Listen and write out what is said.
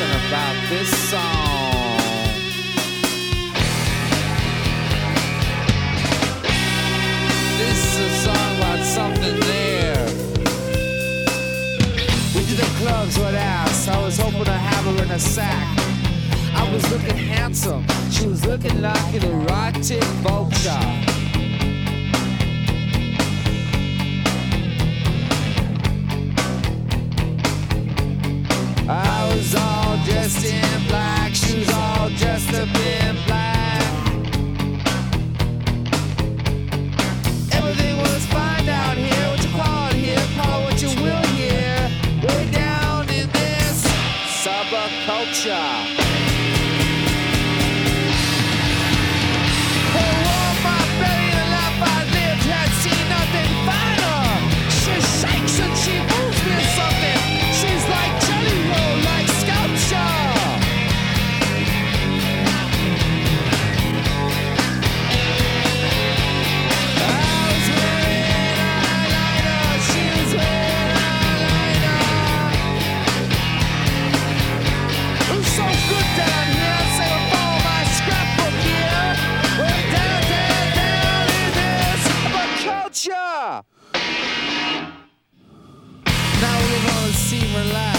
something about this song. This is a song about something there. We did the clubs with ass. I was hoping to have her in a sack. I was looking handsome. She was looking like an erotic vulture. I was all dressed in black, she was all dressed up in black. Everything was fine down here, what you call it here, call it what you will here. Way down in this subculture. Oh, all my belly and the life I lived had seen nothing finer. She shakes and she moves me or something. She's like jelly roll, like sculpture. I was wearing eyeliner, she was wearing eyeliner. It was so good down here, say follow my scrapbook here. Way down, down, down in this culture. Now we live on the scene, relax.